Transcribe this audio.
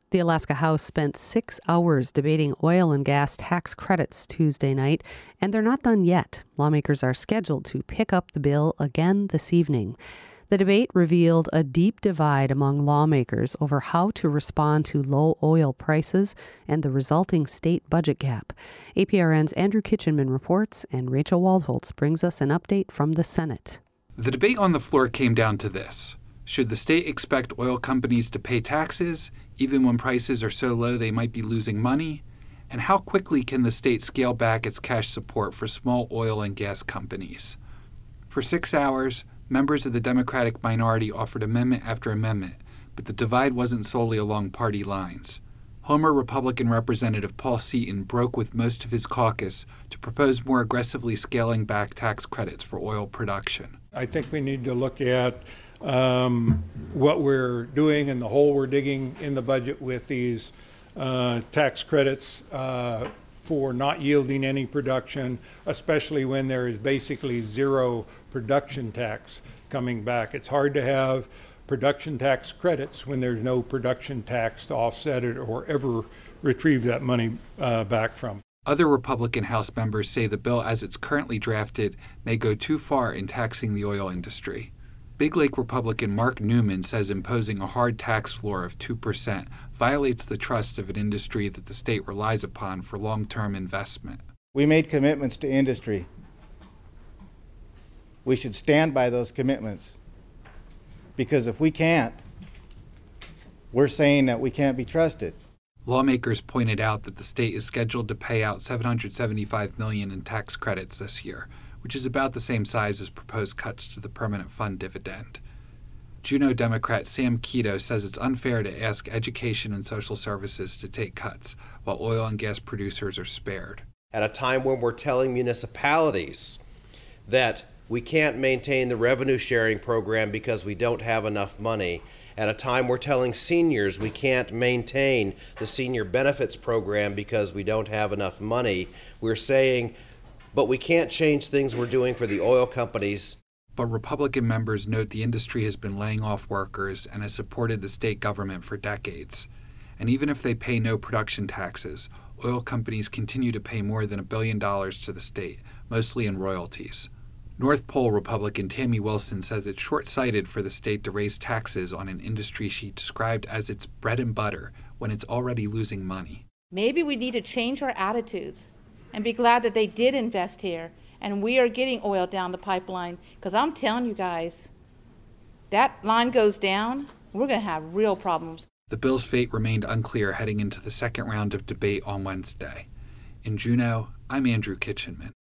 The Alaska House spent 6 hours debating oil and gas tax credits Tuesday night, and they're not done yet. Lawmakers are scheduled to pick up the bill again this evening. The debate revealed a deep divide among lawmakers over how to respond to low oil prices and the resulting state budget gap. APRN's Andrew Kitchenman reports, and Rachel Waldholtz brings us an update from the Senate. The debate on the floor came down to this. Should the state expect oil companies to pay taxes, even when prices are so low they might be losing money? And how quickly can the state scale back its cash support for small oil and gas companies? For 6 hours, members of the Democratic minority offered amendment after amendment, but the divide wasn't solely along party lines. Homer Republican Representative Paul Seaton broke with most of his caucus to propose more aggressively scaling back tax credits for oil production. I think we need to look at what we're doing and the hole we're digging in the budget with these tax credits for not yielding any production, especially when there is basically zero production tax coming back. It's hard to have production tax credits when there's no production tax to offset it or ever retrieve that money back from. Other Republican House members say the bill as it's currently drafted may go too far in taxing the oil industry. Big Lake Republican Mark Newman says imposing a hard tax floor of 2% violates the trust of an industry that the state relies upon for long-term investment. We made commitments to industry. We should stand by those commitments, because if we can't, we're saying that we can't be trusted. Lawmakers pointed out that the state is scheduled to pay out $775 million in tax credits this year, which is about the same size as proposed cuts to the permanent fund dividend. Juneau Democrat Sam Keto says it's unfair to ask education and social services to take cuts while oil and gas producers are spared. At a time when we're telling municipalities that we can't maintain the revenue sharing program because we don't have enough money, at a time we're telling seniors we can't maintain the senior benefits program because we don't have enough money, we're saying, but we can't change things we're doing for the oil companies. But Republican members note the industry has been laying off workers and has supported the state government for decades. And even if they pay no production taxes, oil companies continue to pay more than $1 billion to the state, mostly in royalties. North Pole Republican Tammy Wilson says it's short-sighted for the state to raise taxes on an industry she described as its bread and butter when it's already losing money. Maybe we need to change our attitudes and be glad that they did invest here and we are getting oil down the pipeline, because I'm telling you guys, that line goes down, we're going to have real problems. The bill's fate remained unclear heading into the second round of debate on Wednesday. In Juneau, I'm Andrew Kitchenman.